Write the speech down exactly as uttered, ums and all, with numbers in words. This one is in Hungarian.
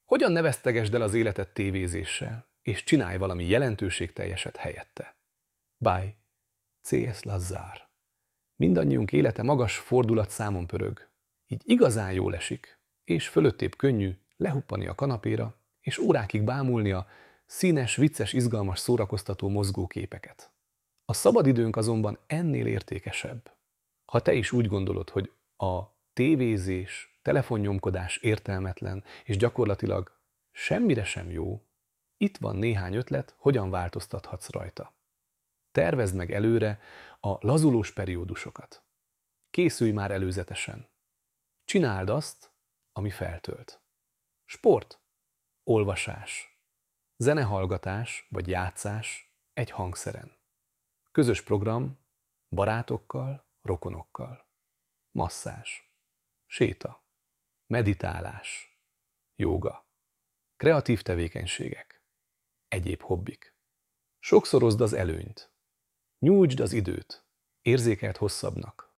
Hogyan ne vesztegesd el az életed tévézéssel, és csinálj valami jelentőségteljeset helyette? By cé es. Lazzár. Mindannyiunk élete magas fordulatszámon pörög, így igazán jól esik, és fölöttébb könnyű lehuppani a kanapéra, és órákig bámulni a színes, vicces, izgalmas, szórakoztató mozgóképeket. A szabadidőnk azonban ennél értékesebb. Ha te is úgy gondolod, hogy a tévézés, telefonnyomkodás értelmetlen, és gyakorlatilag semmire sem jó, itt van néhány ötlet, hogyan változtathatsz rajta. Tervezd meg előre a lazulós periódusokat. Készülj már előzetesen. Csináld azt, ami feltölt. Sport, olvasás, zenehallgatás vagy játszás egy hangszeren. Közös program, barátokkal, rokonokkal. Masszázs, séta, meditálás, jóga, kreatív tevékenységek, egyéb hobbik. Sokszorozd az előnyt. Nyújtsd az időt, érzékeld hosszabbnak,